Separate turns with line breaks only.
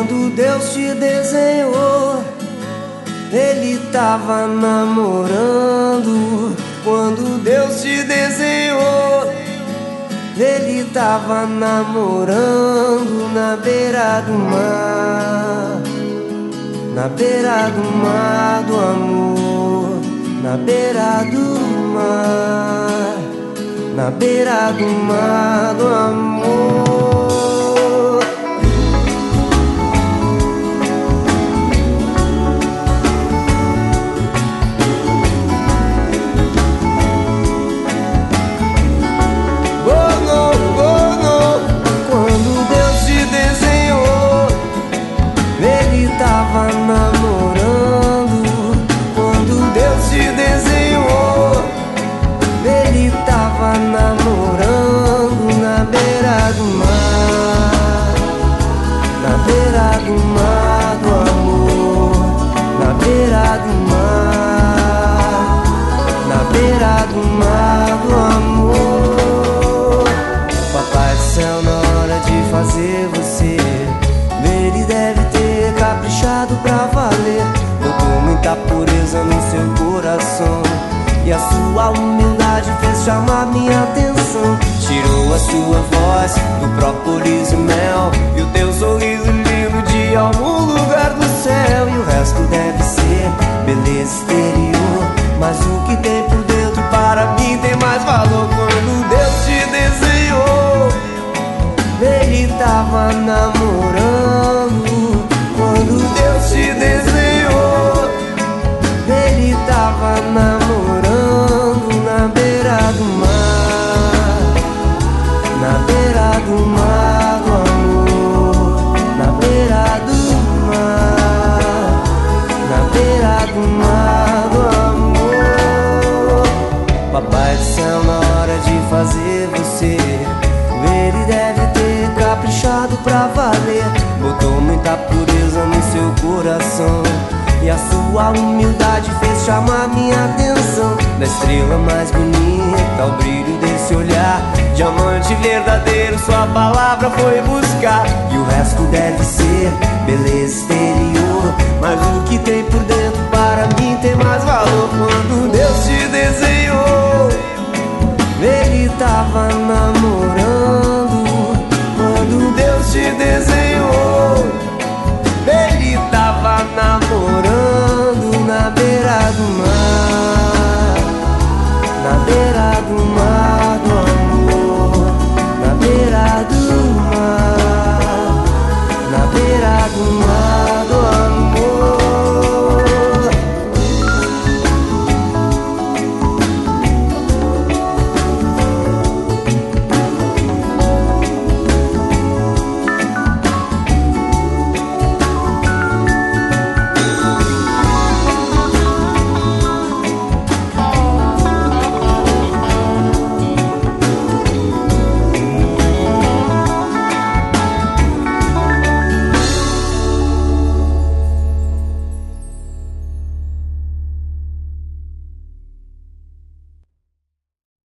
Quando Deus te desenhou, Ele tava namorando. Quando Deus te desenhou, Ele tava namorando na beira do mar. Na beira do mar do amor. Na beira do mar. Na beira do mar do amor. Tava namorando. Quando Deus te desenhou, Ele tava namorando na beira do mar. Na beira do mar do amor. Na beira do mar. Na beira do mar do amor. Papai do céu, na hora de fazer você, Ele deve ter caprichado pra valer. Botou muita pureza no seu coração, e a sua humildade fez chamar minha atenção. Tirou a sua voz do própolis e mel, e o teu sorriso lindo de algum lugar do céu. E o resto deve ser beleza exterior, mas o que tem por dentro para mim tem mais valor. Quando Deus te desenhou, Ele tava namorando. Quando Deus te desenhou, Ele tava namorando na beira do mar. Na beira do mar do amor. Na beira do mar. Na beira do mar do amor. Papai do céu, na hora de fazer você, Ele deve ter caprichado pra valer. Botou muita pureza no seu coração, e a sua humildade fez chamar minha atenção. Da estrela mais bonita ao brilho desse olhar, diamante verdadeiro sua palavra foi buscar. E o resto deve ser beleza exterior, mas o que tem por dentro para mim tem mais valor. Quando Deus te desenhou, Ele tava namorando. Quando Deus te desenhou,